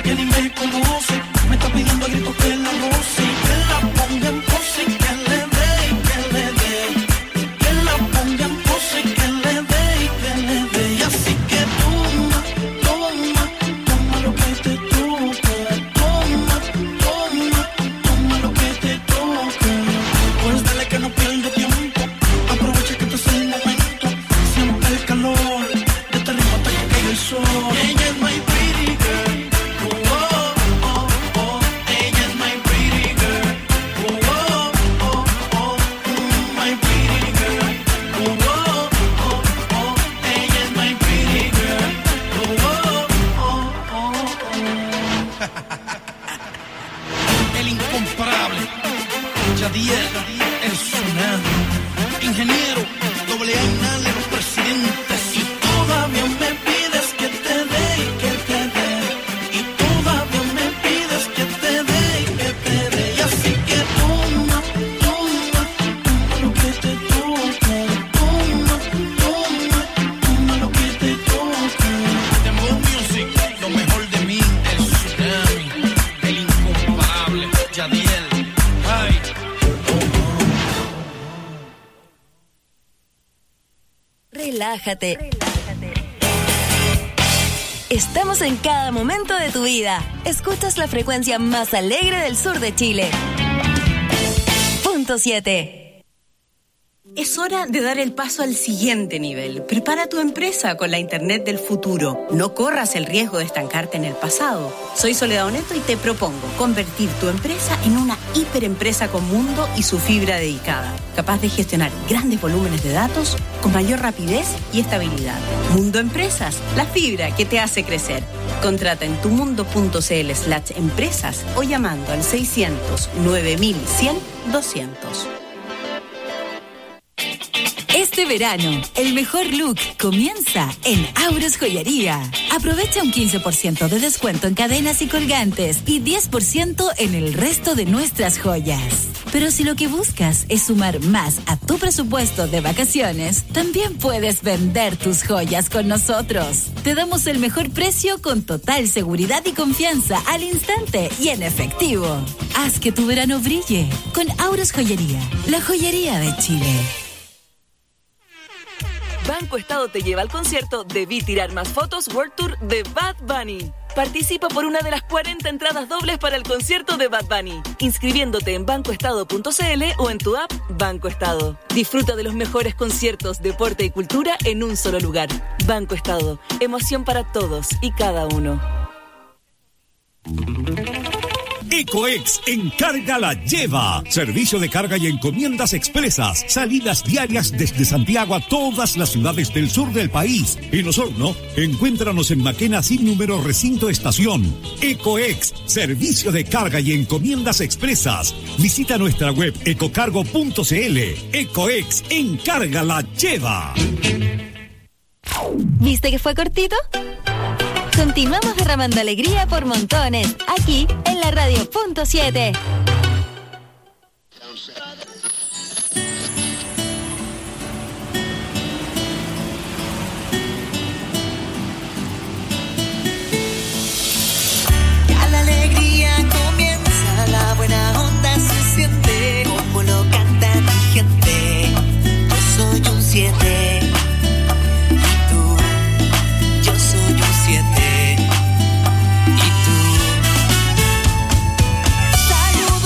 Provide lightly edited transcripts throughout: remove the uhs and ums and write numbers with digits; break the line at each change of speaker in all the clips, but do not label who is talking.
que ni me conoce, me está pidiendo a gritos que la roce, que la ponga en pose, que le dé y que le dé, que la ponga en pose, que le dé y que le dé. Y así que toma, toma, toma lo que te toque, toma, toma, toma lo que te toque. Pues dale que no pierdo tiempo, aprovecha que este es el momento, siente el calor de este ritmo hasta que caiga el sol. Ella es my pretty girl, oh, oh, oh, oh. Ella es my pretty girl, oh, oh, oh, oh. My pretty girl, oh, oh, oh, oh. Ella es my pretty girl, oh, oh, oh, oh. El incomparable Yadiel, el tsunami, ingeniero, doble A inale, los presidentes. Y todavía me pides que te dé y que te dé. Y todavía me pides que te dé y que te dé. Y así que toma, toma, toma lo que te toque. Toma, toma, toma lo que te toque. Dembow Music, lo mejor de mí, el tsunami, el incomparable Yadiel. Ay.
Relájate. Estamos en cada momento de tu vida. Escuchas la frecuencia más alegre del sur de Chile. Punto 7.
Es hora de dar el paso al siguiente nivel. Prepara tu empresa con la Internet del futuro. No corras el riesgo de estancarte en el pasado. Soy Soledad Oneto y te propongo convertir tu empresa en una hiperempresa con Mundo y su fibra dedicada, capaz de gestionar grandes volúmenes de datos con mayor rapidez y estabilidad. Mundo Empresas, la fibra que te hace crecer. Contrata en tumundo.cl/empresas o llamando al 600 9100 200.
Este verano, el mejor look comienza en Auros Joyería. Aprovecha un 15% de descuento en cadenas y colgantes y 10% en el resto de nuestras joyas. Pero si lo que buscas es sumar más a tu presupuesto de vacaciones, también puedes vender tus joyas con nosotros. Te damos el mejor precio con total seguridad y confianza al instante y en efectivo. Haz que tu verano brille con Auros Joyería, la joyería de Chile.
Banco Estado te lleva al concierto Debí Tirar Más Fotos World Tour de Bad Bunny. Participa por una de las 40 entradas dobles para el concierto de Bad Bunny, inscribiéndote en bancoestado.cl o en tu app Banco Estado. Disfruta de los mejores conciertos, deporte y cultura en un solo lugar. Banco Estado, emoción para todos y cada uno.
Ecoex Encarga la Lleva. Servicio de carga y encomiendas expresas. Salidas diarias desde Santiago a todas las ciudades del sur del país. En Osorno, encuéntranos en Maquena sin número recinto estación. Ecoex, servicio de carga y encomiendas expresas. Visita nuestra web ecocargo.cl. Ecoex Encarga la Lleva.
¿Viste que fue cortito? Continuamos derramando alegría por montones, aquí en la radio Punto 7.
Ya la alegría comienza, la buena onda se siente, como lo canta mi gente. Yo soy un 7. Saludos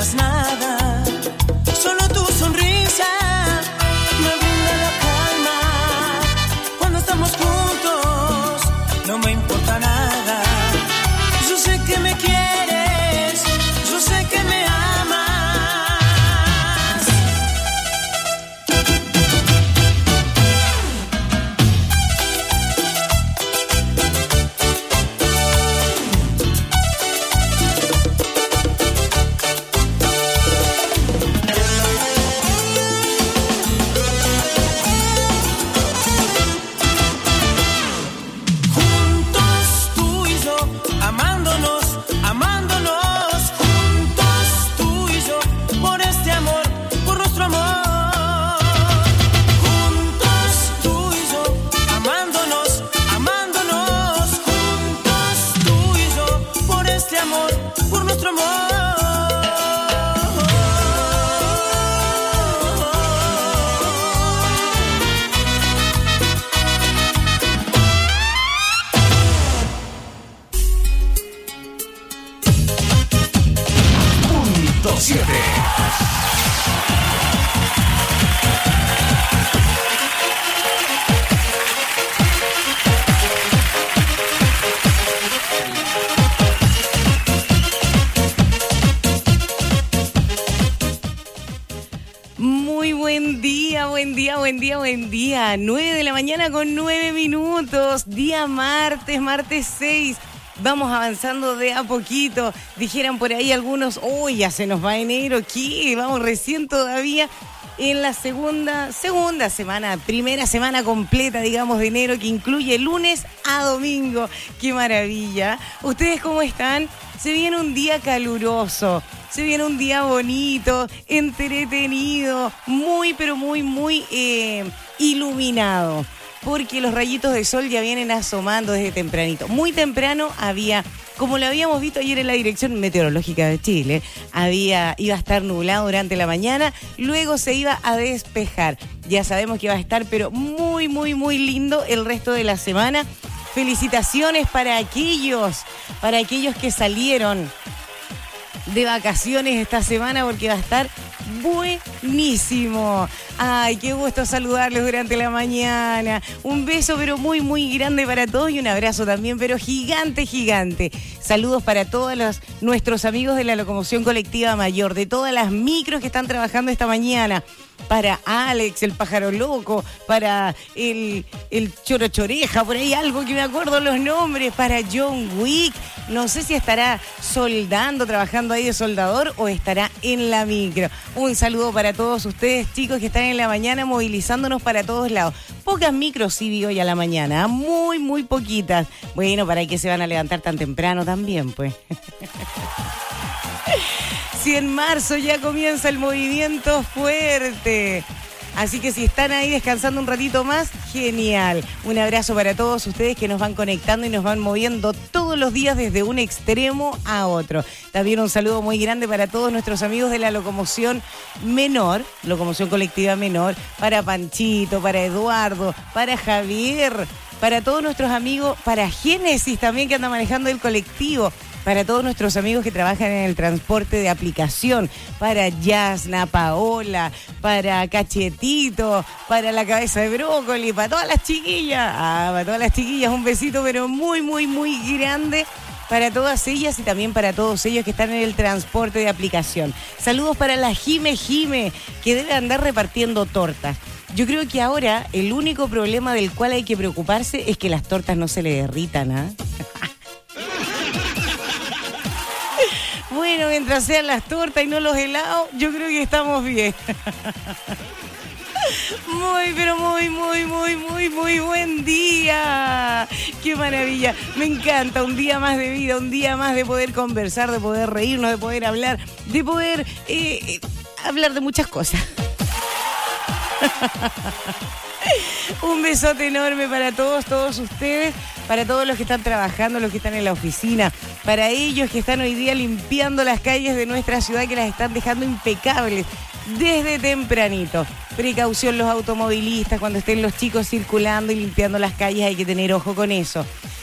más nada, solo tu sonrisa me brinda la calma. Cuando estamos juntos no me importa nada. Yo sé que me quieres, yo sé que me amas.
Buen día, 9 de la mañana con 9 minutos, día martes 6, vamos avanzando de a poquito, dijeran por ahí algunos, ya se nos va enero, ¿qué? Vamos recién todavía en la segunda semana, primera semana completa, digamos, de enero, que incluye lunes a domingo, ¡qué maravilla! ¿Ustedes cómo están? Se viene un día caluroso. Se viene un día bonito, entretenido, muy, pero muy iluminado. Porque los rayitos de sol ya vienen asomando desde tempranito. Muy temprano había, como lo habíamos visto ayer en la Dirección Meteorológica de Chile, iba a estar nublado durante la mañana, luego se iba a despejar. Ya sabemos que va a estar, pero muy lindo el resto de la semana. Felicitaciones para aquellos que salieron de vacaciones esta semana, porque va a estar buenísimo. Ay, qué gusto saludarles durante la mañana. Un beso pero muy grande para todos y un abrazo también pero gigante. Saludos para todos nuestros amigos de la locomoción colectiva mayor, de todas las micros que están trabajando esta mañana. Para Alex, el pájaro loco, para el chorochoreja, por ahí algo que me acuerdo los nombres, para John Wick, no sé si estará soldando, trabajando ahí de soldador o estará en la micro. Un saludo para todos ustedes, chicos, que están en la mañana movilizándonos para todos lados. Pocas micros sí vi hoy a la mañana, muy poquitas. Bueno, ¿para qué se van a levantar tan temprano también, pues? Si en marzo ya comienza el movimiento fuerte. Así que si están ahí descansando un ratito más, genial. Un abrazo para todos ustedes que nos van conectando y nos van moviendo todos los días desde un extremo a otro. También un saludo muy grande para todos nuestros amigos de la locomoción menor, locomoción colectiva menor, para Panchito, para Eduardo, para Javier, para todos nuestros amigos, para Génesis también que anda manejando el colectivo. Para todos nuestros amigos que trabajan en el transporte de aplicación, para Yasna, Paola, para Cachetito, para la cabeza de brócoli, para todas las chiquillas. Para todas las chiquillas un besito pero muy grande para todas ellas y también para todos ellos que están en el transporte de aplicación. Saludos para la Jime, que debe andar repartiendo tortas. Yo creo que ahora el único problema del cual hay que preocuparse es que las tortas no se le derritan, ¿ah? Bueno, mientras sean las tortas y no los helados, yo creo que estamos bien. Muy buen día. Qué maravilla. Me encanta. Un día más de vida, un día más de poder conversar, de poder reírnos, de poder hablar, de poder hablar de muchas cosas. Un besote enorme para todos ustedes, para todos los que están trabajando, los que están en la oficina, para ellos que están hoy día limpiando las calles de nuestra ciudad, que las están dejando impecables desde tempranito. Precaución los automovilistas, cuando estén los chicos circulando y limpiando las calles, hay que tener ojo con eso.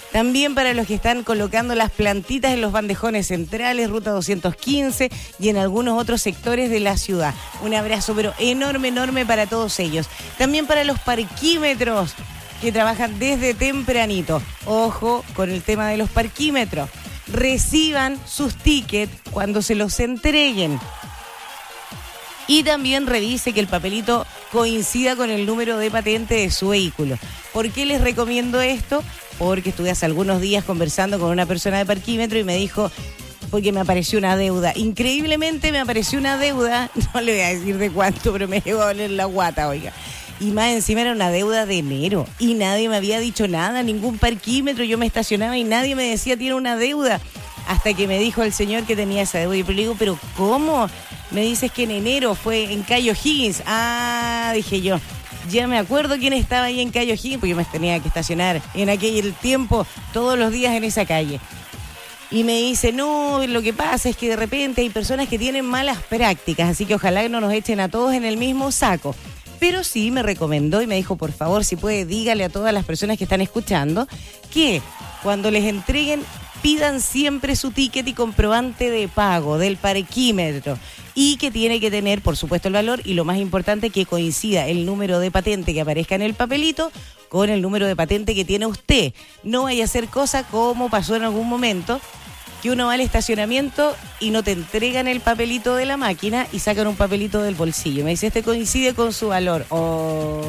También para los que están colocando las plantitas en los bandejones centrales, Ruta 215 y en algunos otros sectores de la ciudad. Un abrazo pero enorme, enorme para todos ellos. También para los parquímetros que trabajan desde tempranito. Ojo con el tema de los parquímetros. Reciban sus tickets cuando se los entreguen. Y también revise que el papelito coincida con el número de patente de su vehículo. ¿Por qué les recomiendo esto? Porque estuve hace algunos días conversando con una persona de parquímetro y me dijo, porque me apareció una deuda. Increíblemente me apareció una deuda, no le voy a decir de cuánto, pero me llegó a doler la guata, oiga. Y más encima era una deuda de enero y nadie me había dicho nada, ningún parquímetro. Yo me estacionaba y nadie me decía tiene una deuda. Hasta que me dijo el señor que tenía esa deuda. Y yo le digo, ¿pero cómo? Me dices que en enero fue en Cayo Higgins. Ah, dije yo, ya me acuerdo quién estaba ahí en Cayo Higgins, porque yo me tenía que estacionar en aquel tiempo todos los días en esa calle. Y me dice, no, lo que pasa es que de repente hay personas que tienen malas prácticas, así que ojalá que no nos echen a todos en el mismo saco. Pero sí me recomendó y me dijo, por favor, si puede, dígale a todas las personas que están escuchando que cuando les entreguen, pidan siempre su ticket y comprobante de pago del parquímetro y que tiene que tener, por supuesto, el valor y lo más importante, que coincida el número de patente que aparezca en el papelito con el número de patente que tiene usted. No vaya a hacer cosa como pasó en algún momento, que uno va al estacionamiento y no te entregan el papelito de la máquina y sacan un papelito del bolsillo. Me dice, este coincide con su valor. Oh.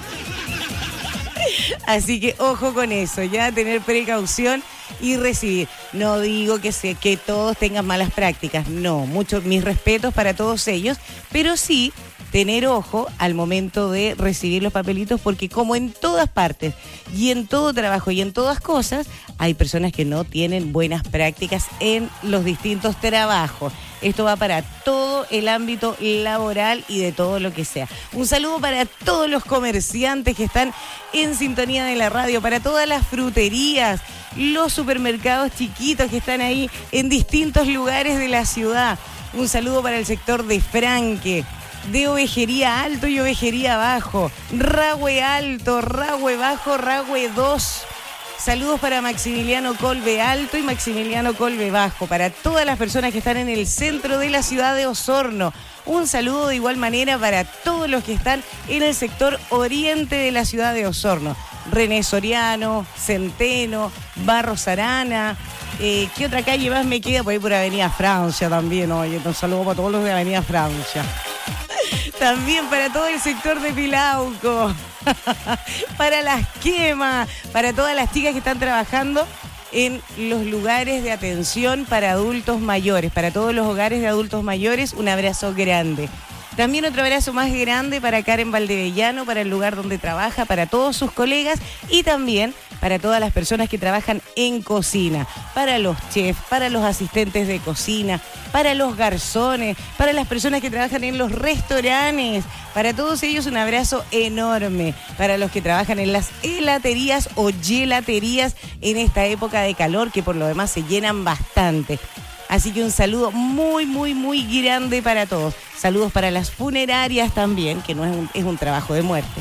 Así que ojo con eso, ya tener precaución y recibir. No digo que todos tengan malas prácticas, no, mis respetos para todos ellos, pero sí tener ojo al momento de recibir los papelitos, porque como en todas partes y en todo trabajo y en todas cosas, hay personas que no tienen buenas prácticas en los distintos trabajos. Esto va para todo el ámbito laboral y de todo lo que sea. Un saludo para todos los comerciantes que están en sintonía de la radio, para todas las fruterías, los supermercados chiquitos que están ahí en distintos lugares de la ciudad. Un saludo para el sector de Franque, de Ovejería Alto y Ovejería Bajo, Rahue Alto, Rahue Bajo, Rahue 2. Saludos para Maximiliano Colbe Alto y Maximiliano Colbe Bajo, para todas las personas que están en el centro de la ciudad de Osorno. Un saludo de igual manera para todos los que están en el sector oriente de la ciudad de Osorno. René Soriano, Centeno, Barros Arana. ¿Qué otra calle más me queda? Por ahí por Avenida Francia también. Oye, un saludo para todos los de Avenida Francia. También para todo el sector de Pilauco, para las quemas, para todas las chicas que están trabajando en los lugares de atención para adultos mayores, para todos los hogares de adultos mayores, un abrazo grande. También otro abrazo más grande para Karen Valdevellano, para el lugar donde trabaja, para todos sus colegas y también para todas las personas que trabajan en cocina, para los chefs, para los asistentes de cocina, para los garzones, para las personas que trabajan en los restaurantes. Para todos ellos un abrazo enorme. Para los que trabajan en las helaterías o gelaterías en esta época de calor, que por lo demás se llenan bastante. Así que un saludo muy, muy, muy grande para todos. Saludos para las funerarias también, que no es un trabajo de muerte.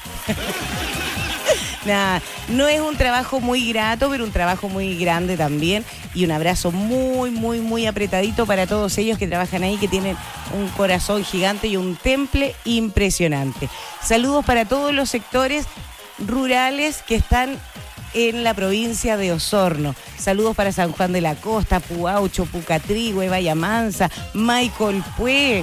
Nada, no es un trabajo muy grato, pero un trabajo muy grande también. Y un abrazo muy, muy, muy apretadito para todos ellos que trabajan ahí, que tienen un corazón gigante y un temple impresionante. Saludos para todos los sectores rurales que están en la provincia de Osorno. Saludos para San Juan de la Costa, Puaucho, Pucatrihue, Bahía Mansa, Maicolpué.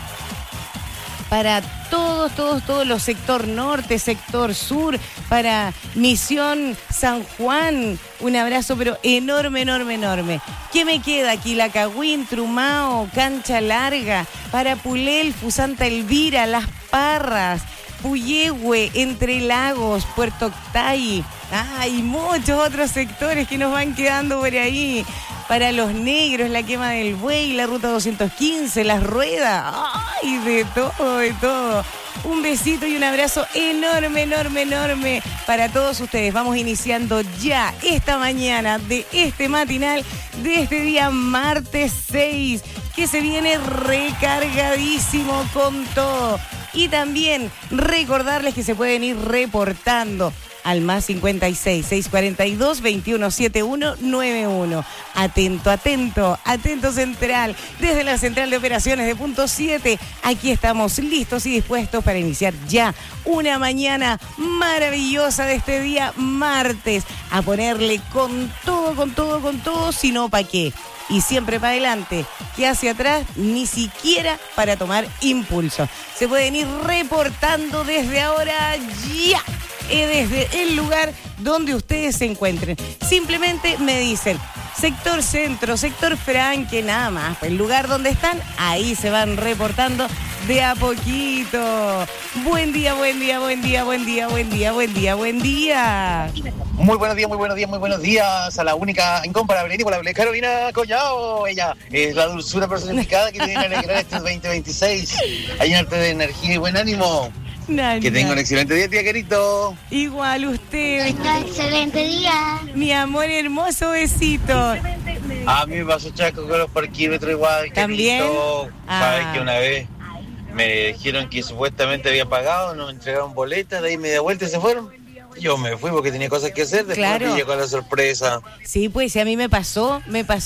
Para todos los sector norte, sector sur, para Misión San Juan, un abrazo pero enorme, enorme, enorme. ¿Qué me queda? Quilacagüín, Trumao, Cancha Larga, para Pulelfu, Santa Elvira, Las Parras, Puyehue, Entre Lagos, Puerto Octay. Y muchos otros sectores que nos van quedando por ahí. Para los negros, la quema del buey, la ruta 215, las ruedas. ¡Ay! De todo, de todo. Un besito y un abrazo enorme, enorme, enorme para todos ustedes. Vamos iniciando ya esta mañana de este matinal, de este día martes 6, que se viene recargadísimo con todo. Y también recordarles que se pueden ir reportando al más 56 642 217191. Atento Central, desde la Central de Operaciones de Punto 7. Aquí estamos listos y dispuestos para iniciar ya una mañana maravillosa de este día martes. A ponerle con todo, si no, ¿para qué? Y siempre para adelante, que hacia atrás ni siquiera para tomar impulso. Se pueden ir reportando desde ahora ya, desde el lugar donde ustedes se encuentren. Simplemente me dicen sector centro, sector Franque, nada más. El lugar donde están, ahí se van reportando de a poquito. Buen día.
Muy buenos días a la única, incomparable, inigualable Carolina Collao. Ella es la dulzura personificada que te viene a alegrar este 2026. A llenarte de energía y buen ánimo. Que tenga un excelente día, tía querido.
Igual usted.
Excelente día.
Mi amor hermoso, besito.
A mí me pasó Chaco con los parquímetros igual.
¿También?
Sabes que una vez me dijeron que supuestamente había pagado, nos entregaron boletas, de ahí media vuelta y se fueron. Yo me fui porque tenía cosas que hacer, después me llegó la sorpresa.
Sí, pues, a mí me pasó.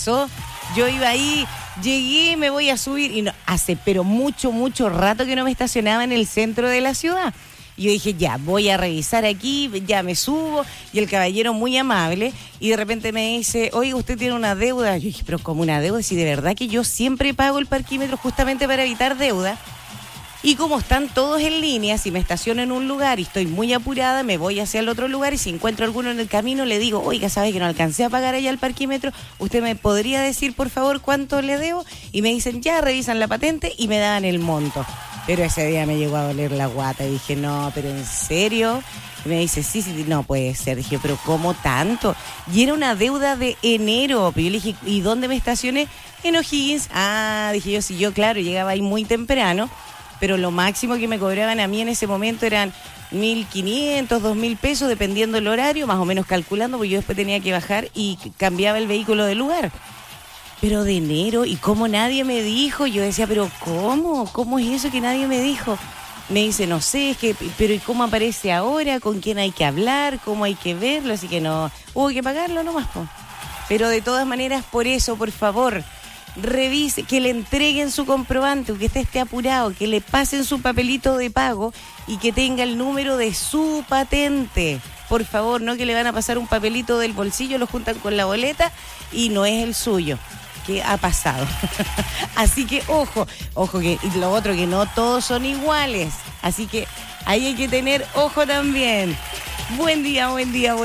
Yo iba ahí, llegué, me voy a subir y no, hace pero mucho rato que no me estacionaba en el centro de la ciudad. Y yo dije, ya, voy a revisar aquí, ya me subo. Y el caballero muy amable y de repente me dice, oiga, usted tiene una deuda. Yo dije, pero ¿cómo una deuda? Si de verdad que yo siempre pago el parquímetro justamente para evitar deuda. Y como están todos en línea, si me estaciono en un lugar y estoy muy apurada, me voy hacia el otro lugar y si encuentro alguno en el camino, le digo, oiga, ¿sabe que no alcancé a pagar allá el parquímetro? ¿Usted me podría decir, por favor, cuánto le debo? Y me dicen, ya, revisan la patente y me dan el monto. Pero ese día me llegó a doler la guata y dije, no, pero ¿en serio? Y me dice, sí, no puede ser. Dije, pero ¿cómo tanto? Y era una deuda de enero. Pero yo le dije, ¿y dónde me estacioné? En O'Higgins. Dije yo, sí, yo, claro, llegaba ahí muy temprano. Pero lo máximo que me cobraban a mí en ese momento eran 1.500, 2.000 pesos, dependiendo del horario, más o menos calculando, porque yo después tenía que bajar y cambiaba el vehículo de lugar. Pero de enero, ¿y cómo nadie me dijo? Yo decía, pero ¿cómo? ¿Cómo es eso que nadie me dijo? Me dice, no sé, es que, pero ¿y cómo aparece ahora? ¿Con quién hay que hablar? ¿Cómo hay que verlo? Así que no, hubo que pagarlo nomás, po. Pero de todas maneras, por eso, por favor, revise, que le entreguen su comprobante, que esté apurado, que le pasen su papelito de pago y que tenga el número de su patente. Por favor, no que le van a pasar un papelito del bolsillo, lo juntan con la boleta y no es el suyo. ¿Qué ha pasado? Así que ojo que y lo otro, que no todos son iguales. Así que ahí hay que tener ojo también. Buen día.
Buenos días,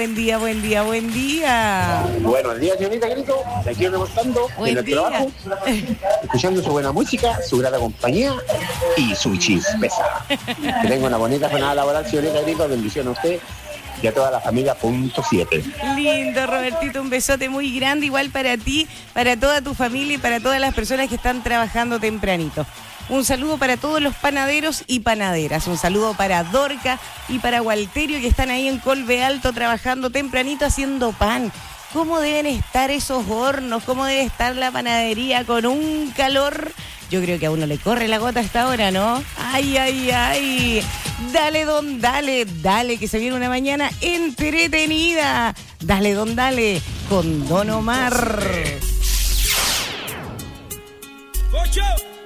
señorita Grito. Aquí reportando en el trabajo, escuchando su buena música, su grata compañía y su chispeza. Que tenga una bonita jornada laboral, señorita Grito. Bendición a usted y a toda la familia Punto 7.
Lindo, Robertito, un besote muy grande, igual para ti, para toda tu familia y para todas las personas que están trabajando tempranito. Un saludo para todos los panaderos y panaderas. Un saludo para Dorca y para Walterio, que están ahí en Colbe Alto trabajando tempranito haciendo pan. ¿Cómo deben estar esos hornos? ¿Cómo debe estar la panadería con un calor? Yo creo que a uno le corre la gota a esta hora, ¿no? ¡Ay! Dale, don, dale, que se viene una mañana entretenida. Dale, don, dale, con Don Omar.
¡Ocho!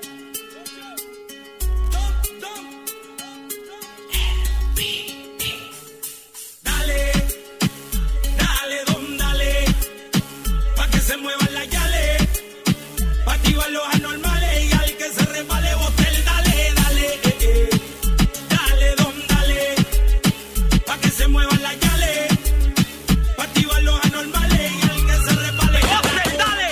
Se muevan las yales, pa' activar los anormales y al que se resbale botel, dale, don, dale, pa' que se muevan las yales, pa' activar los anormales y al que se resbale botel, dale.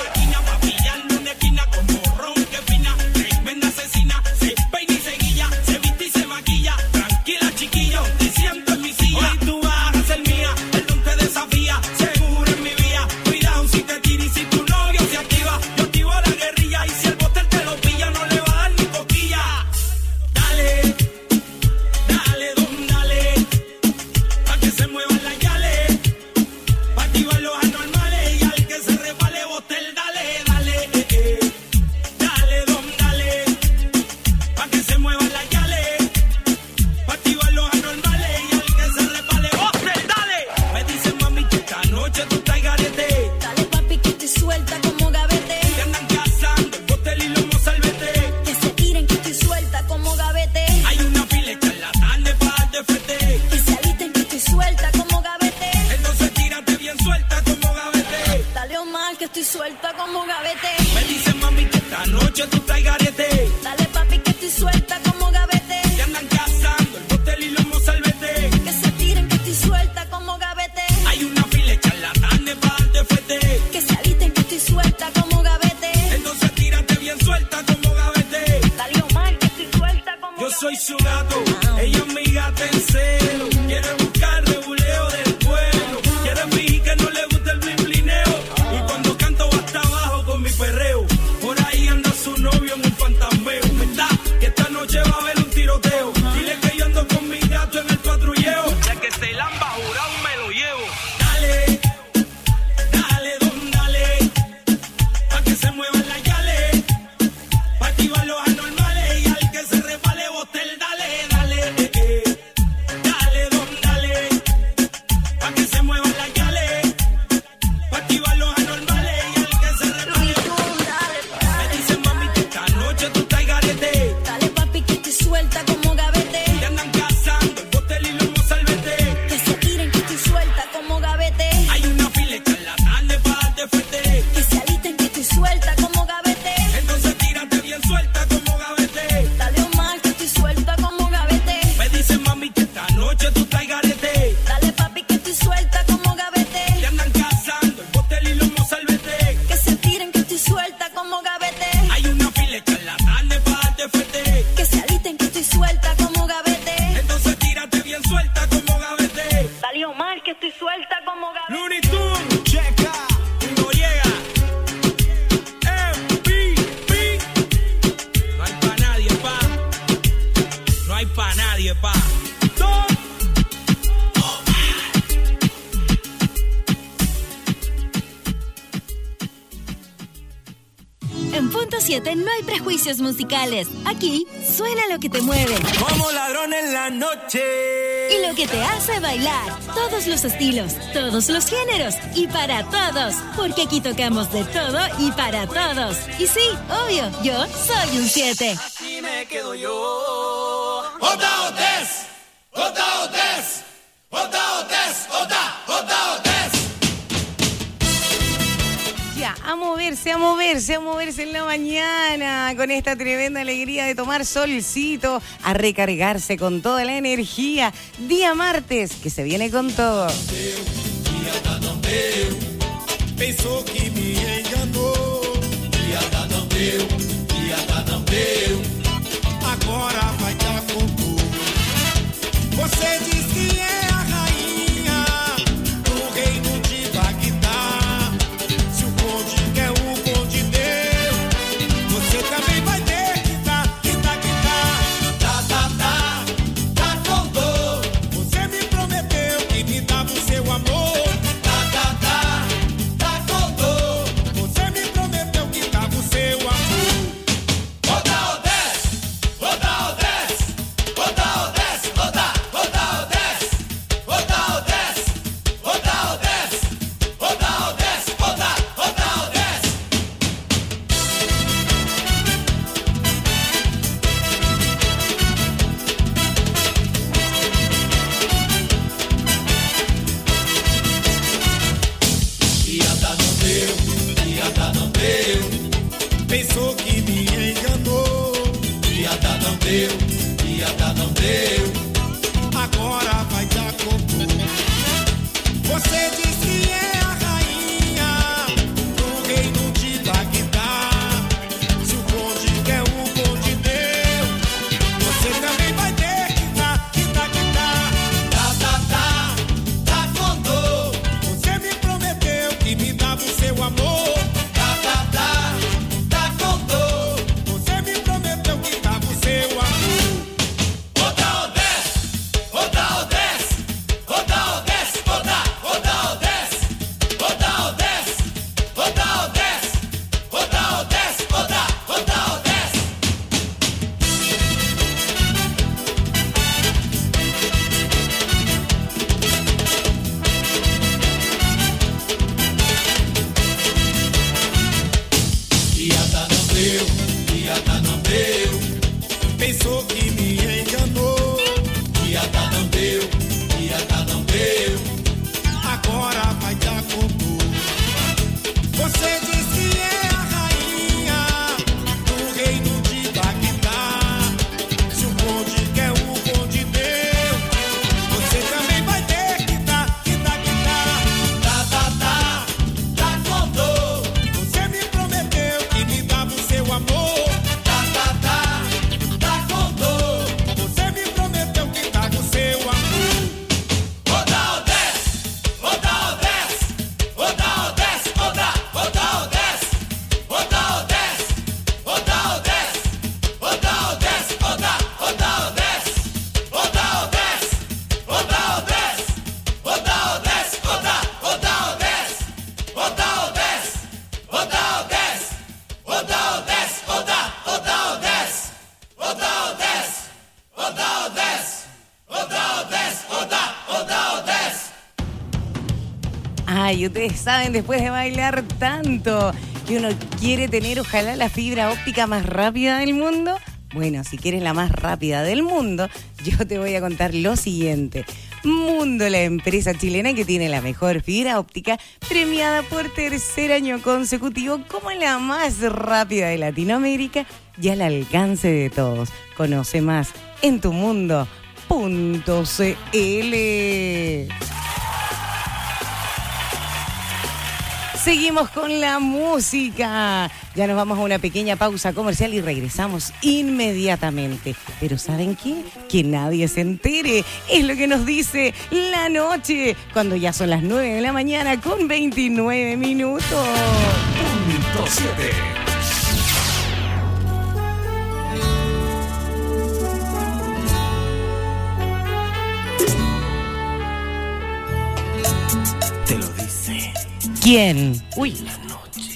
gavete.
Dale papi que estoy suelta como gavete.
Que andan cazando el botel y lomo salvete.
Que se tiren que estoy suelta como gavete.
Hay una fila de charlatanes para darte fuete.
Que se aliten que estoy suelta como gavete.
Entonces tírate bien suelta como gavete.
Dale Omar que estoy suelta como
Yo
gavete.
soy su gato, ella es mi gata en celo. Quiere buscar rebuleo del pueblo. Quiere fingir que no le gusta el blimblineo. Y cuando canto va hasta abajo con mi perreo. Por ahí anda su novio en un fantasmeo. ¿Verdad? Que esta noche va a haber un tiroteo. Dile que yo ando con mi gato en el patrulleo. Ya que se lamba jurado me lo llevo. Dale, dale, don, dale. Pa' que se muevan las yales. Pa' activar los anormales. Y al que se resbale botel, dale, dale. Dale, don, dale. Pa' que se muevan las yales. Pa' activar los anormales. Y al que se resbale me dicen mami que esta noche tú estás garete.
Dale papi que estoy suelta como gavete.
Te andan cazando el botel y lomo salvete.
Que se tiren que estoy suelta como gavete.
Hay una fila de charlatanes para darte fuerte.
Que se aliten que estoy suelta como gavete.
Entonces tírate bien suelta como gavete.
Dale Omar que estoy suelta como gavete.
Me dicen mami que esta noche tú estás garete.
Dale papi que estoy suelta como gavete.
Te andan cazando el botel y lomo salvete.
Que se tiren que estoy suelta como gavete.
Hay una fila de charlatanes para darte fuerte.
Que se aliten que estoy suelta como gavete.
Entonces tírate bien suelta como gavete.
Dale Omar que estoy suelta como gavete.
Looney Tunes, checa, Noriega, MVP. No hay pa' nadie, pa. No hay pa' nadie, pa.
En Punto 7 no hay prejuicios musicales. Aquí suena lo que te mueve
Como ladrón en la noche.
y lo que te hace bailar. Todos los estilos, todos los géneros y para todos. Porque aquí tocamos de todo y para todos. Y sí, obvio, yo soy un 7.
Así me quedo yo. Ota Otés, Ota Otés, Ota Otés, Ota Otés.
Ya, a moverse, a moverse, a moverse en la mañana con esta tremenda alegría de tomar solcito, a recargarse con toda la energía. Día martes, que se viene con todo.
Pensou que me enganou. Piada não deu, piada não deu. Agora vai dar com tudo. Você diz que é a rainha do reino de Bagdá. Se o conde quer o conde deu, você também vai ter que dar, que dar, que dar. Tá, tá, tá, tá com dor. Você me prometeu que me dava o seu amor. Pensou que me enganou. Piada não deu, piada não deu. Agora vai dar com tudo. Você diz que é a rainha do reino de Bagdá. Se o conde quer o conde deu, você também vai ter que dar, que dar, que dar. Tá, tá, tá, tá com dor. Você me prometeu que me dava o seu amor. Odá,
Ay, ustedes saben, después de bailar tanto, que uno quiere tener, ojalá, la fibra óptica más rápida del mundo. Bueno, si quieres la más rápida del mundo, yo te voy a contar lo siguiente. Mundo, la empresa chilena que tiene la mejor fibra óptica, premiada por tercer año consecutivo como la más rápida de Latinoamérica y al alcance de todos. Conoce más en tumundo.cl. Seguimos con la música. Ya nos vamos a una pequeña pausa comercial y regresamos inmediatamente. Pero ¿saben qué? Que nadie se entere. Es lo que nos dice la noche, cuando ya son las 9 de la mañana con 29 minutos.
Punto 7.
Te lo dice.
¿Quién?
Uy, la noche.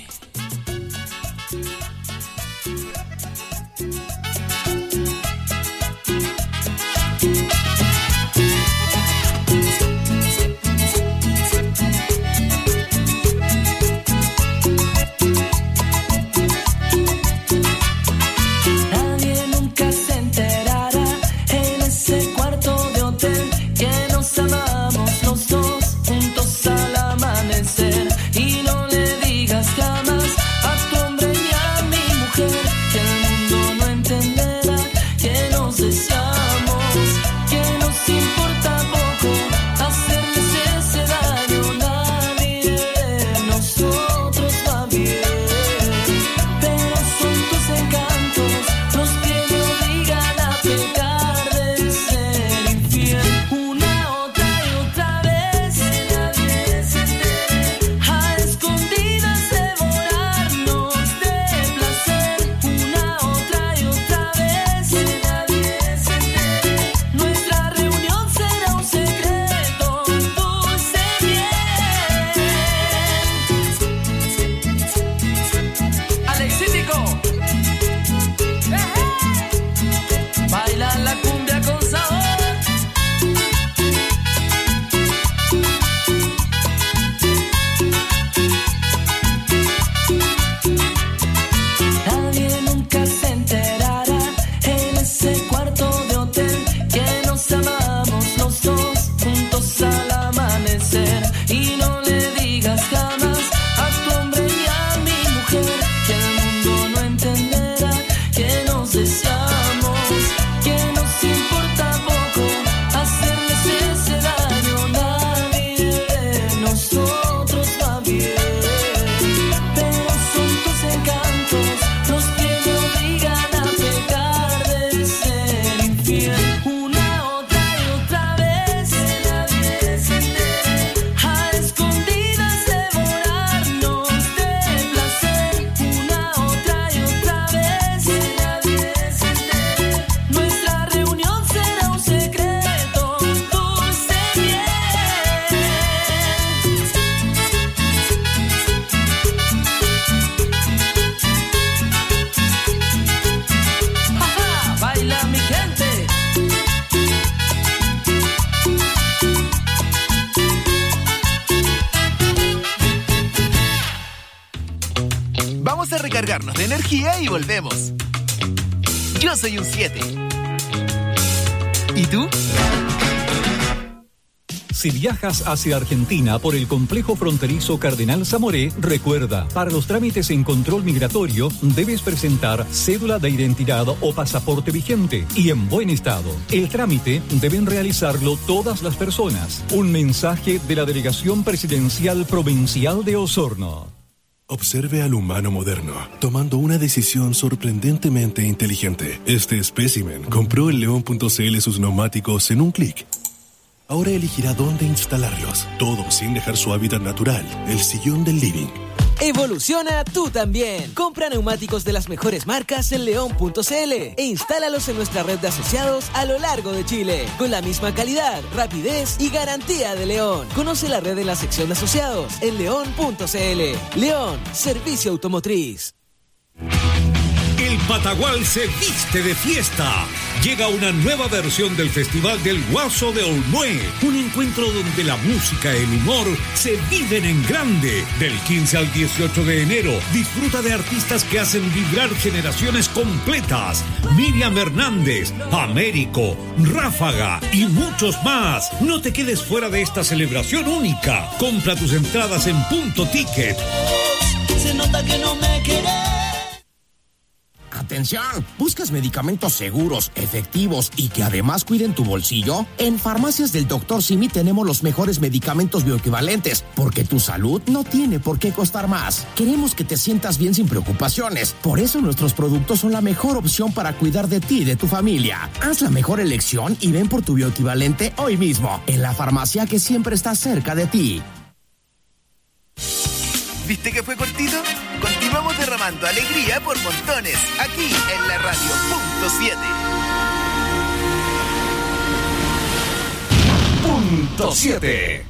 Nadie nunca se enterará en ese cuarto de hotel que nos amamos los dos juntos al amanecer. Y no le digas jamás a tu hombre ni a mi mujer que el mundo no entenderá que nos deseamos, que nos importa poco hacerles ese daño. Nadie de nosotros va bien, pero son tus encantos los que me obligan a pecar de ser infiel. Una, otra y otra vez, que nadie se entere, a escondidas devorarnos de placer. Una, otra y otra vez, que nadie se entere, nuestra reunión será un secreto, dulce miel. Alexítico, baila la cumbia con sabor. Nadie nunca se enterará en ese cuarto de hotel que nos amamos los dos juntos al amanecer. Y no le digas jamás a tu hombre ni a mi mujer que el mundo no entenderá que nos deseamos, que nos importa poco hacerles ese daño. Nadie de nosotros va bien, pero son tus encantos los que me obligan a pecar de ser infiel. Una, otra y otra vez, que nadie se entere, a escondidas devorarnos de placer. Una, otra y otra vez, que nadie se entere, nuestra reunión será un secreto, dulce miel. ¡Ajá! Baila mi gente.
Vamos a recargarnos de energía y volvemos. Yo soy un 7. ¿Y tú?
Si viajas hacia Argentina por el complejo fronterizo Cardenal Zamoré, recuerda, para los trámites en control migratorio debes presentar cédula de identidad o pasaporte vigente y en buen estado. El trámite deben realizarlo todas las personas. Un mensaje de la Delegación Presidencial Provincial de Osorno.
Observe al humano moderno, tomando una decisión sorprendentemente inteligente. Este espécimen compró en León.cl sus neumáticos en un clic. Ahora elegirá dónde instalarlos, todo sin dejar su hábitat natural, el sillón del living.
Evoluciona tú también. Compra neumáticos de las mejores marcas en León.cl e instálalos en nuestra red de asociados a lo largo de Chile, con la misma calidad, rapidez y garantía de León. Conoce la red en la sección de asociados en León.cl. León, servicio automotriz.
El Patagual se viste de fiesta. Llega una nueva versión del Festival del Guaso de Olmué, un encuentro donde la música y el humor se viven en grande. Del 15 al 18 de enero, disfruta de artistas que hacen vibrar generaciones completas. Miriam Hernández, Américo, Ráfaga y muchos más. No te quedes fuera de esta celebración única. Compra tus entradas en Punto Ticket.
Se nota que no me querés.
Atención, ¿buscas medicamentos seguros, efectivos y que además cuiden tu bolsillo? En Farmacias del Dr. Simi tenemos los mejores medicamentos bioequivalentes, porque tu salud no tiene por qué costar más. Queremos que te sientas bien sin preocupaciones, por eso nuestros productos son la mejor opción para cuidar de ti y de tu familia. Haz la mejor elección y ven por tu bioequivalente hoy mismo, en la farmacia que siempre está cerca de ti.
¿Viste que fue cortito? Continuamos derramando alegría por montones, aquí en la radio Punto 7.
Punto 7.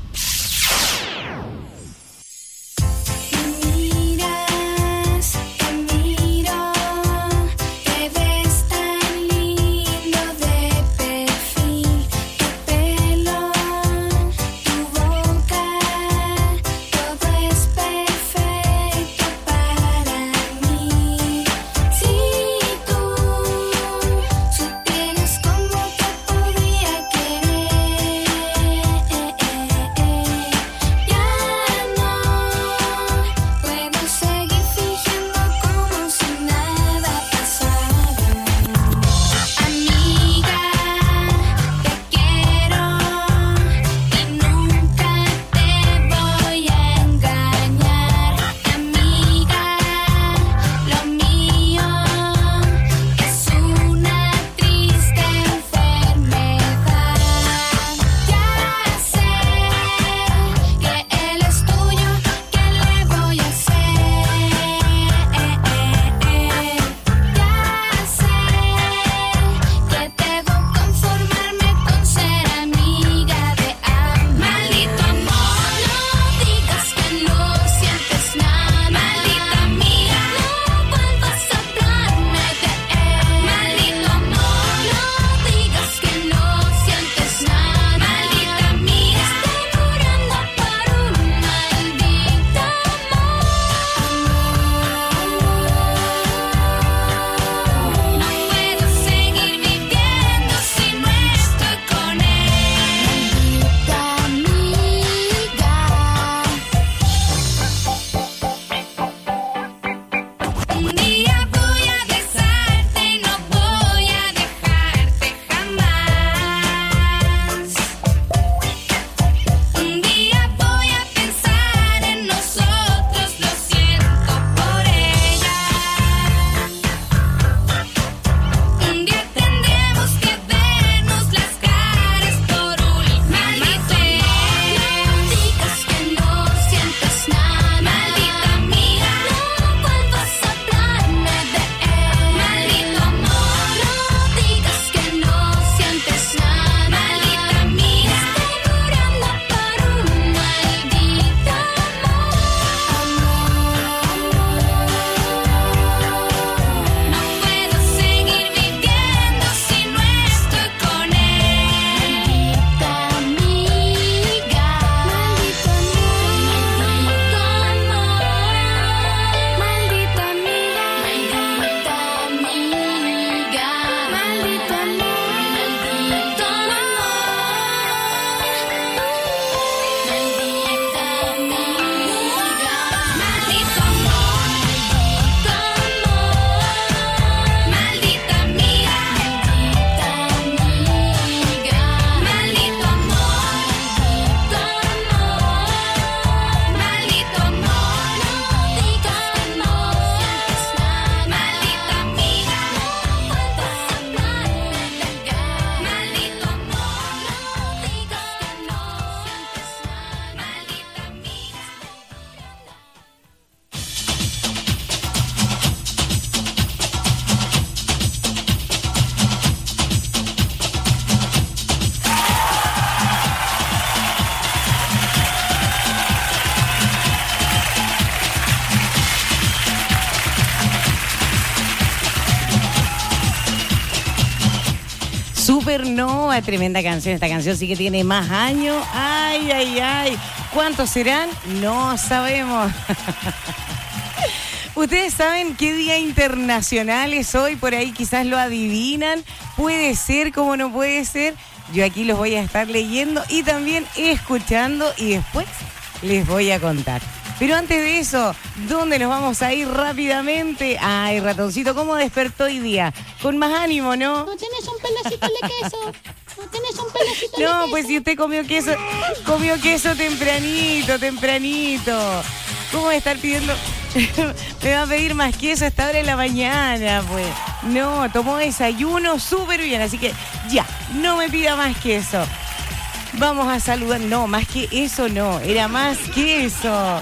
Supernova, tremenda canción. Esta canción sí que tiene más años. Ay, ay, ay. ¿Cuántos serán? No sabemos. ¿Ustedes saben qué día internacional es hoy? Por ahí quizás lo adivinan. Puede ser, como no puede ser. Yo aquí los voy a estar leyendo y también escuchando y después les voy a contar. Pero antes de eso, ¿dónde nos vamos a ir rápidamente? Ay, ratoncito, ¿cómo despertó hoy día? Con más ánimo, ¿no?
No tenés un pedacito de queso. No tenés un pedacito de queso.
No, pues si usted comió queso tempranito. ¿Cómo va a estar pidiendo? Me va a pedir más queso a esta hora de la mañana, pues. No, tomó desayuno súper bien, así que ya, no me pida más queso. Vamos a saludar. No, más que eso no, era más que eso.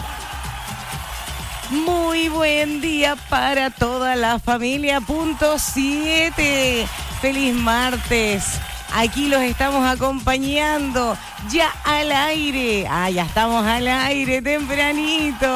Muy buen día para toda la familia. Punto 7. Feliz martes. Aquí los estamos acompañando. Ya al aire. Ah, ya estamos al aire tempranito.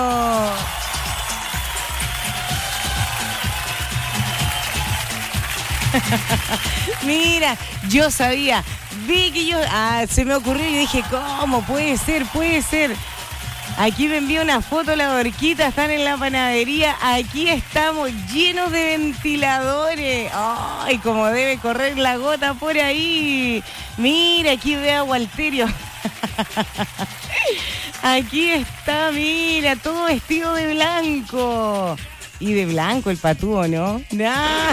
Mira, yo sabía. Vi que se me ocurrió y dije, ¿cómo? Puede ser. Aquí me envió una foto la Dorquita, están en la panadería. Aquí estamos llenos de ventiladores. Ay, como debe correr la gota por ahí. Mira, aquí veo a Walterio. Aquí está, mira, todo vestido de blanco. Y de blanco el patúo, ¿no? ¡Nah!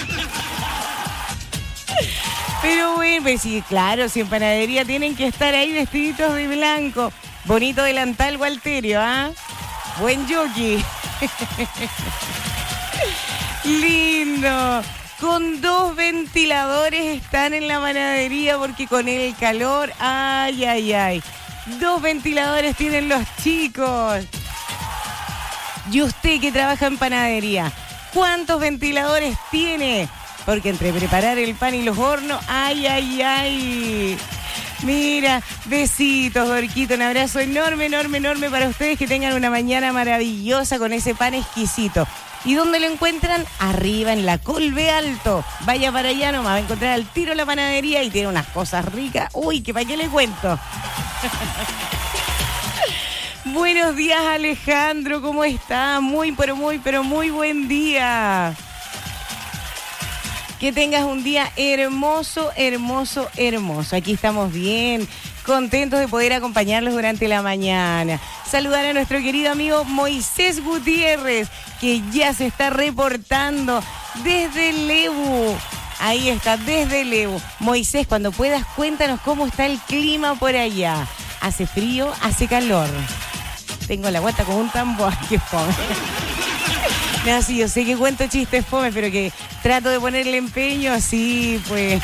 Pero bueno, pues sí, claro, si en panadería tienen que estar ahí vestiditos de blanco. Bonito delantal, Walterio, ¿ah? Buen jockey. Lindo. Con 2 ventiladores están en la panadería porque con el calor, ay, ay, ay. 2 ventiladores tienen los chicos. Y usted que trabaja en panadería, ¿cuántos ventiladores tiene? Porque entre preparar el pan y los hornos, ay, ay, ay. Mira, besitos, Dorquito, un abrazo enorme para ustedes, que tengan una mañana maravillosa con ese pan exquisito. ¿Y dónde lo encuentran? Arriba en la Colbe Alto. Vaya para allá nomás, va a encontrar al tiro la panadería y tiene unas cosas ricas. Uy, que para qué le cuento. Buenos días, Alejandro, ¿cómo está? Muy buen día. Que tengas un día hermoso. Aquí estamos bien, contentos de poder acompañarlos durante la mañana. Saludar a nuestro querido amigo Moisés Gutiérrez, que ya se está reportando desde Lebu. Ahí está, desde Lebu. Moisés, cuando puedas, cuéntanos cómo está el clima por allá. ¿Hace frío? ¿Hace calor? Tengo la guata con un tambor. ¡Qué fome! No, sí, yo sé que cuento chistes fome, pero que trato de ponerle empeño así, pues.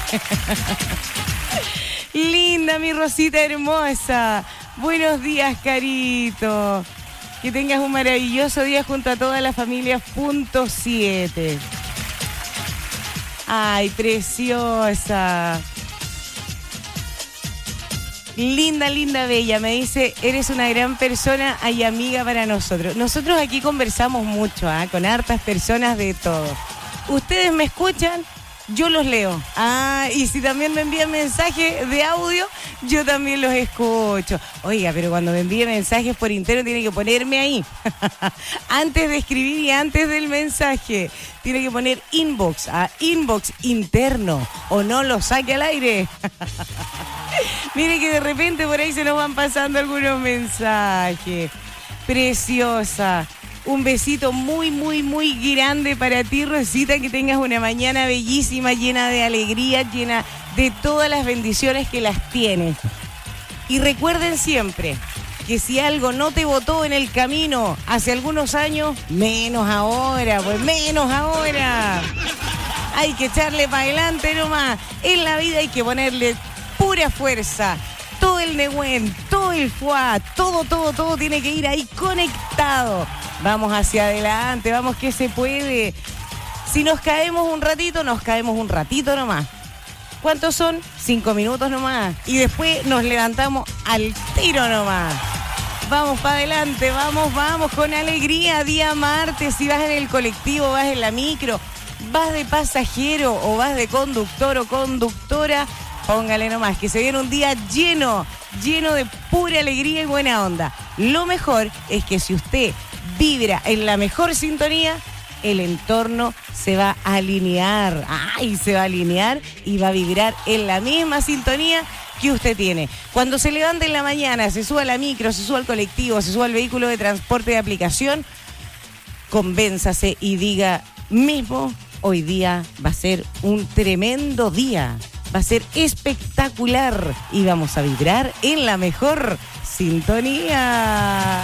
Linda, mi Rosita hermosa. Buenos días, Carito. Que tengas un maravilloso día junto a toda la familia. Punto 7. Ay, preciosa. Linda, bella, me dice, eres una gran persona y amiga para nosotros. Nosotros aquí conversamos mucho, con hartas personas de todo. Ustedes me escuchan, yo los leo. Y si también me envían mensajes de audio, yo también los escucho. Oiga, pero cuando me envíe mensajes por interno tiene que ponerme ahí. Antes de escribir y antes del mensaje, tiene que poner inbox, inbox interno, o no lo saque al aire. Mire que de repente por ahí se nos van pasando algunos mensajes. Preciosa. Un besito muy grande para ti, Rosita, que tengas una mañana bellísima, llena de alegría, llena de todas las bendiciones que las tienes. Y recuerden siempre que si algo no te botó en el camino hace algunos años, menos ahora, pues menos ahora. Hay que echarle para adelante nomás. En la vida hay que ponerle pura fuerza. Todo el Nehuen, todo el Fuá, todo tiene que ir ahí conectado. Vamos hacia adelante, vamos que se puede. Si nos caemos un ratito, nos caemos un ratito nomás. ¿Cuántos son? 5 minutos nomás. Y después nos levantamos al tiro nomás. Vamos para adelante, vamos con alegría. Día martes, si vas en el colectivo, vas en la micro ¿Vas de pasajero o vas de conductor o conductora? Póngale nomás, que se viene un día lleno de pura alegría y buena onda. Lo mejor es que si usted vibra en la mejor sintonía, el entorno se va a alinear. Se va a alinear y va a vibrar en la misma sintonía que usted tiene. Cuando se levante en la mañana, se suba a la micro, se suba al colectivo, se suba al vehículo de transporte de aplicación, convénzase y diga mismo, hoy día va a ser un tremendo día. Va a ser espectacular y vamos a vibrar en la mejor sintonía.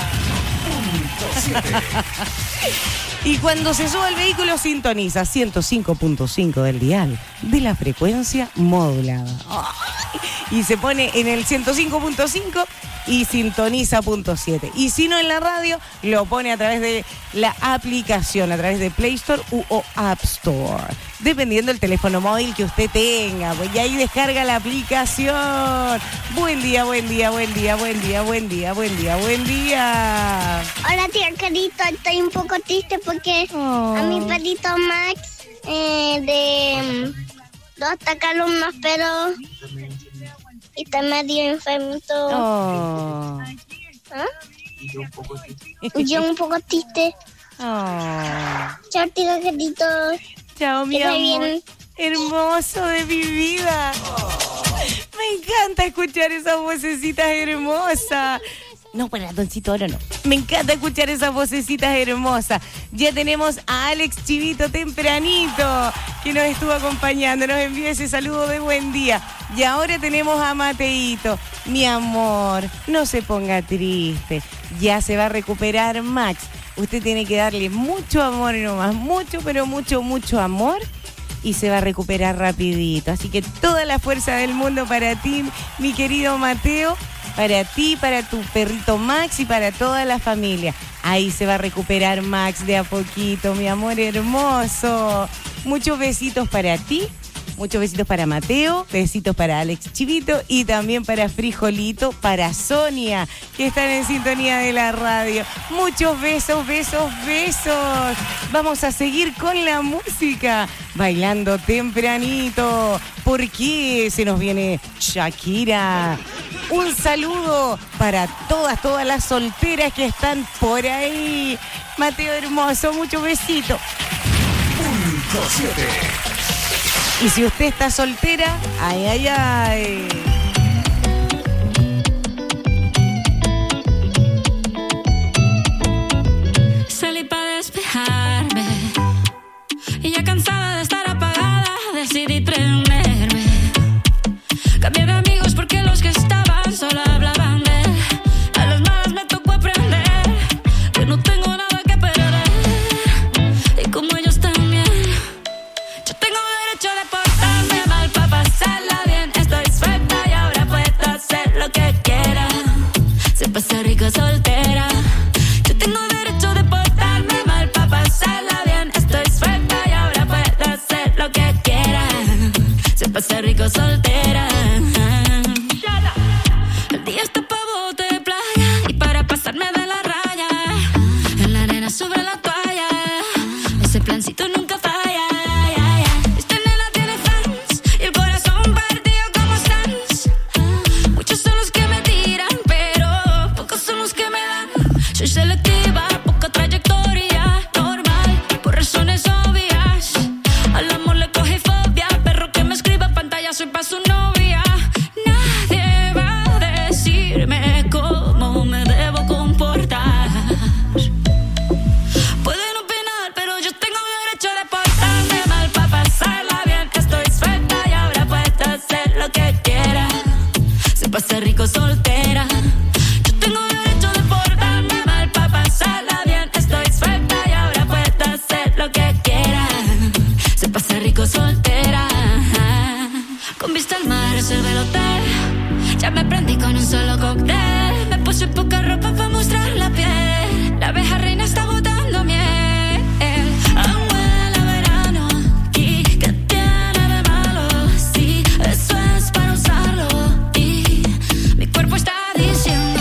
Y cuando se suba al vehículo, sintoniza 105.5 del dial de la frecuencia modulada. Y se pone en el 105.5 y sintoniza .7. Y si no en la radio, lo pone a través de la aplicación, a través de Play Store o App Store, dependiendo del teléfono móvil que usted tenga. Pues, y ahí descarga la aplicación. Buen día, buen día, buen día, buen día, buen día, buen día, buen día.
Hola, tía Carito, estoy un poco triste porque a mi perrito Max lo atacaron unos perros y está medio enfermito. ¿Ah? Yo un poco triste. Chao, tía Carito.
Chao, mi amor. Bien. Hermoso de mi vida. Me encanta escuchar esas vocecitas hermosas. No, para ratoncito ahora no. Me encanta escuchar esas vocecitas hermosas. Ya tenemos a Alex Chivito tempranito, que nos estuvo acompañando. Nos envió ese saludo de buen día. Y ahora tenemos a Mateito. Mi amor, no se ponga triste. Ya se va a recuperar Max. Usted tiene que darle mucho amor nomás. Mucho, pero mucho, mucho amor. Y se va a recuperar rapidito. Así que toda la fuerza del mundo para ti, mi querido Mateo. Para ti, para tu perrito Max y para toda la familia. Ahí se va a recuperar Max de a poquito, mi amor hermoso. Muchos besitos para ti, muchos besitos para Mateo, besitos para Alex Chivito y también para Frijolito, para Sonia, que están en sintonía de la radio. Muchos besos, besos, besos. Vamos a seguir con la música, bailando tempranito, porque se nos viene Shakira. Un saludo para todas las solteras que están por ahí. Mateo hermoso, muchos besitos.
Punto 7.
Y si usted está soltera, ay, ay, ay.
Salí para despejarme y ya cansada de estar apagada, decidí prenderme. Cambié de amigos porque los que estaban solo hablaban de él. A las malas me tocó aprender que no tengo nada que perder. Y como ellos también, yo tengo derecho de portarme mal para pasarla bien. Estoy suelta y ahora puedo hacer lo que quiera. Se pasa rico soltera. Yo tengo derecho de portarme mal para pasarla bien. Estoy suelta y ahora puedo hacer lo que quiera. Se pasa rico soltera. El día está pa' bote de playa y para pasarme de la raya. En la arena sobre la toalla. Ese plancito nunca falla. Esta nena tiene fans y el corazón partido como Sans. Muchos son los que me tiran, pero pocos son los que me dan. Soy selectiva, poca trayectoria, normal, por razones obvias. Al amor le coge fobia, perro que me escriba pantalla, soy pa' su novia. Nadie va a decirme cómo me debo comportar. Pueden opinar, pero yo tengo derecho de portarme mal para pasarla bien. Estoy suelta y ahora puedo hacer lo que quiera. Se pasa rico soltera. Yo tengo derecho de portarme mal para pasarla bien. Estoy suelta y ahora puedo hacer lo que quiera. Se pasa rico soltera. Con vista al mar reservé el hotel. Ya me prendí con un solo cóctel. Me puse poca ropa para mostrar la piel. La abeja reina está botando miel. Aún huele a verano. ¿Y qué tiene de malo? Sí, eso es para usarlo. Y mi cuerpo está diciendo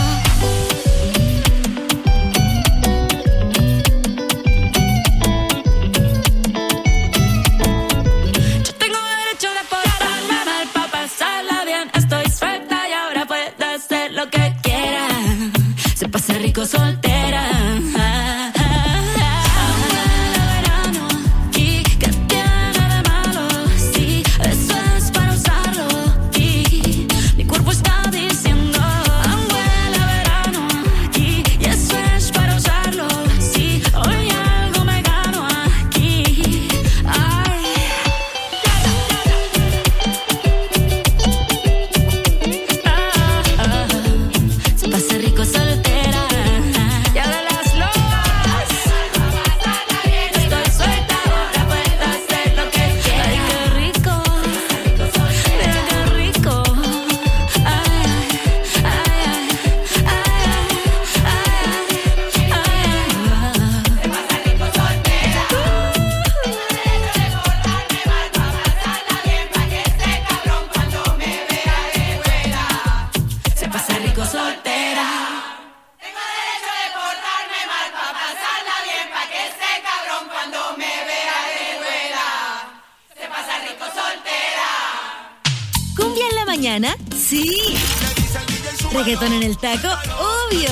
mañana? Sí. ¿Reggaetón en el taco? Obvio.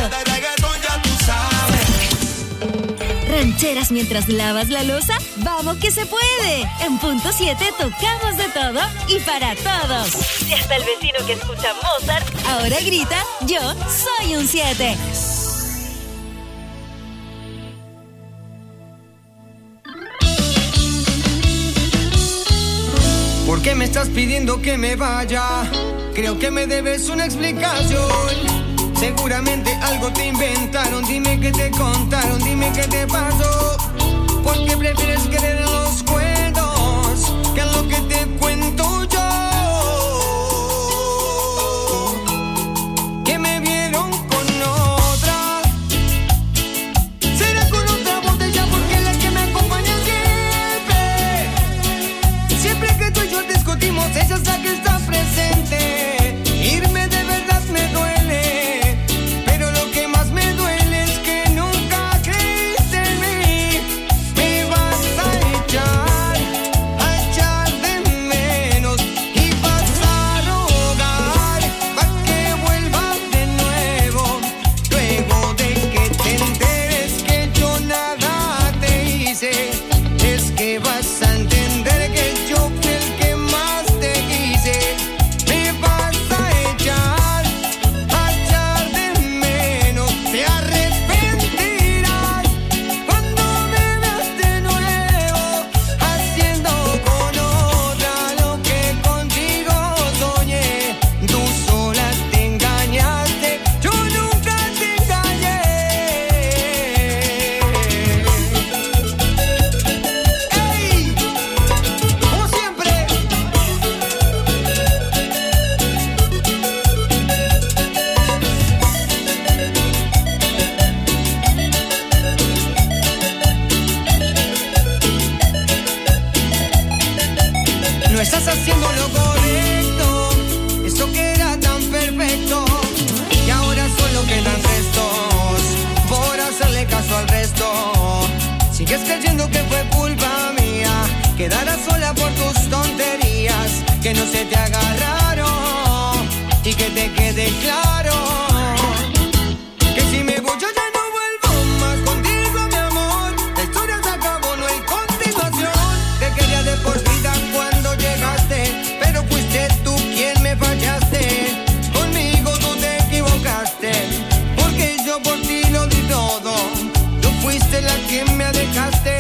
¿Rancheras mientras lavas la loza? ¡Vamos que se puede! En punto 7 tocamos de todo y para todos. Y hasta el vecino que escucha Mozart ahora grita, yo soy un 7.
¿Por qué me estás pidiendo que me vaya? Creo que me debes una explicación. Seguramente algo te inventaron. Dime qué te contaron, dime qué te pasó. ¿Por qué prefieres creer en los cuentos que en lo que te cuento yo? Que me vieron con otra. Será con otra botella porque es la que me acompaña siempre. Siempre que tú y yo discutimos, ella es la que está presente. Irme de verdad me duele, pero lo que más me duele es que nunca creíste en mí. Me vas a echar de menos y vas a rogar pa' que vuelvas de nuevo. Luego de que te enteres que yo nada te hice, es que vas a entender que yo fui el que más te quise. Me vas a echar de menos, te arrepentirás cuando me veas de nuevo haciendo con otra lo que contigo soñé. Tú sola te engañaste, yo nunca te engañé. ¡Ey! Como siempre. No estás haciendo lo correcto, eso que era tan perfecto. Y ahora solo quedan restos por hacerle caso al resto. Sigues creyendo que fue culpa mía, quedarás sola por tus tonterías. Que no se te agarraron y que te quede claro que si me voy yo ya no vuelvo más contigo, mi amor. La historia se acabó, no hay continuación. Te quería de por vida cuando llegaste, pero fuiste tú quien me fallaste. Conmigo tú te equivocaste, porque yo por ti lo di todo. Tú fuiste la que me dejaste.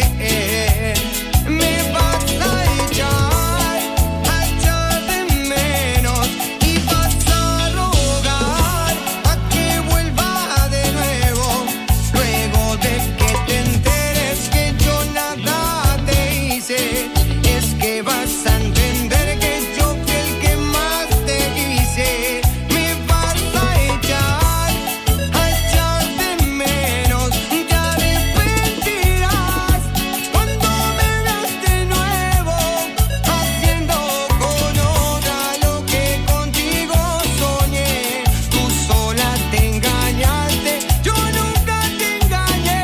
Me vas a echar de menos y vas a rogar a que vuelva de nuevo. Luego de que te enteres que yo nada te hice, es que vas a entender que yo fui el que más te quise. Me vas a echar de menos, te arrepentirás cuando me veas de nuevo haciendo con otra lo que contigo soñé. Tú sola te engañaste, yo nunca te engañé.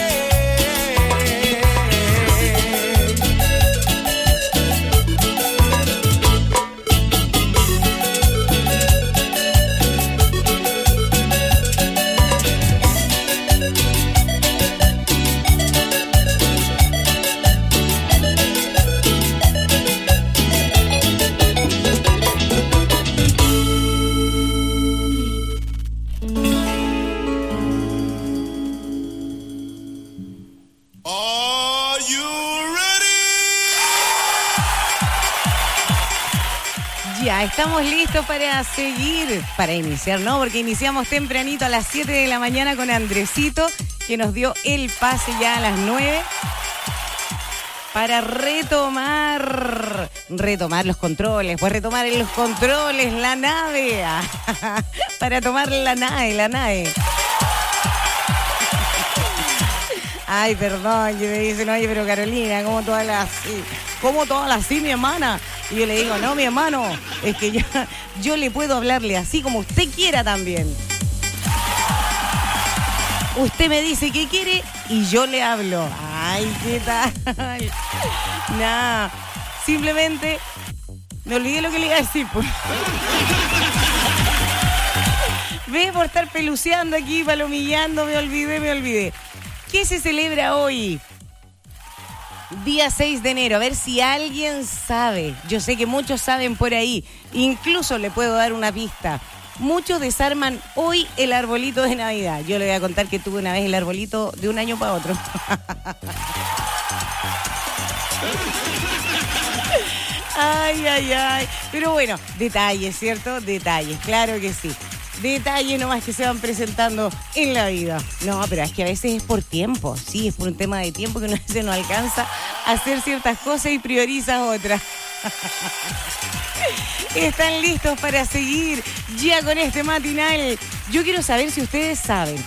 Ya, estamos listos para seguir, para iniciar, ¿no? Porque iniciamos tempranito a las 7 de la mañana con Andresito, que nos dio el pase ya a las 9 para retomar los controles, pues retomar en los controles la nave, para tomar la nave. Ay, perdón, que me dicen, oye, pero Carolina, ¿cómo tú hablas así, mi hermana? Y yo le digo, no, mi hermano, es que yo le puedo hablarle así como usted quiera también. Usted me dice qué quiere y yo le hablo. Ay, ¿qué tal? Nada, simplemente Me olvidé lo que le iba a decir, pues. Ve por estar peluceando aquí, palomillando, me olvidé. ¿Qué se celebra hoy? Día 6 de enero, a ver si alguien sabe. Yo sé que muchos saben por ahí. Incluso le puedo dar una pista. Muchos desarman hoy el arbolito de Navidad. Yo le voy a contar que tuve una vez el arbolito de un año para otro. Ay. Pero bueno, detalles, ¿cierto? Detalles, claro que sí. Detalles nomás que se van presentando en la vida. No, pero es que a veces es por tiempo. Sí, es por un tema de tiempo que uno a veces no alcanza a hacer ciertas cosas y prioriza otras. ¿Están listos para seguir ya con este matinal? Yo quiero saber si ustedes saben.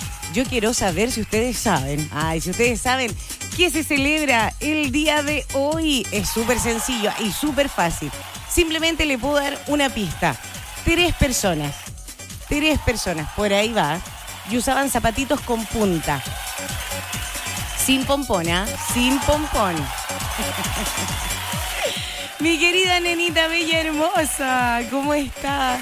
Ay, si ustedes saben qué se celebra el día de hoy. Es súper sencillo y súper fácil. Simplemente le puedo dar una pista. 3 personas, por ahí va, y usaban zapatitos con punta. Sin pompón, ¿ah? Sin pompón. Mi querida nenita bella hermosa, ¿cómo estás?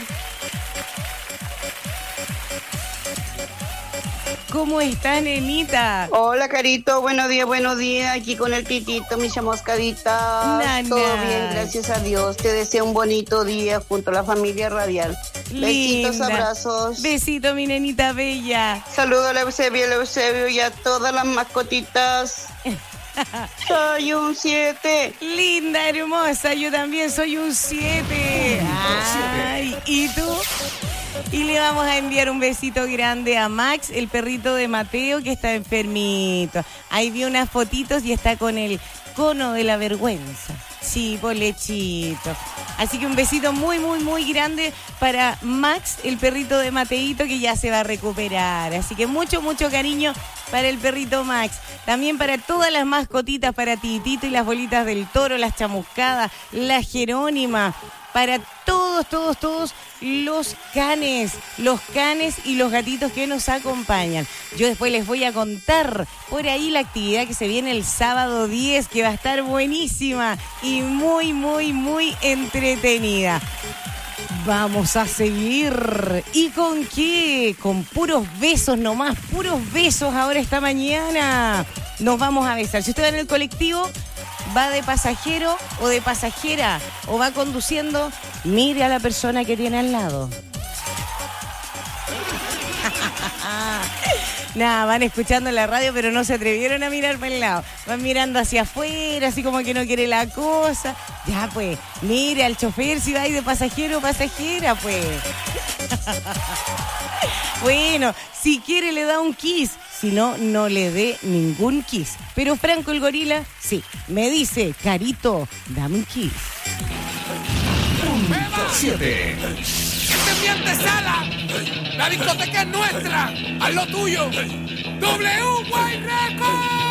¿Cómo estás, nenita?
Hola, Carito, buenos días, aquí con el Titito, mi chamuscadita. Todo bien, gracias a Dios. Te deseo un bonito día junto a la familia radial. Besitos,
Linda.
Abrazos.
Besito, mi nenita bella.
Saludos a Eusebio y a todas las mascotitas. Soy un 7.
Linda, hermosa, yo también soy un 7. Ay, ¿y tú? Y le vamos a enviar un besito grande a Max, el perrito de Mateo, que está enfermito. Ahí vi unas fotitos y está con el cono de la vergüenza. Sí, bolechito. Así que un besito muy, muy, muy grande para Max, el perrito de Mateito, que ya se va a recuperar. Así que mucho, mucho cariño para el perrito Max. También para todas las mascotitas, para Titito y las bolitas del toro, las chamuscadas, la Jerónima. Para todos los canes y los gatitos que nos acompañan. Yo después les voy a contar por ahí la actividad que se viene el sábado 10, que va a estar buenísima y muy, muy, muy entretenida. Vamos a seguir. ¿Y con qué? Con puros besos nomás, puros besos ahora esta mañana. Nos vamos a besar. Si usted va en el colectivo, va de pasajero o de pasajera o va conduciendo, mire a la persona que tiene al lado. Nada, van escuchando la radio, pero no se atrevieron a mirar para el lado. Van mirando hacia afuera, así como que no quiere la cosa. Ya, pues, mire al chofer si va ahí de pasajero o pasajera, pues. Bueno, si quiere le da un kiss. Si no, no le dé ningún kiss. Pero Franco el gorila, sí, me dice, Carito, dame un kiss.
7. ¡Esta es mi antesala! ¡La discoteca es nuestra! ¡Haz lo tuyo! ¡W White Records!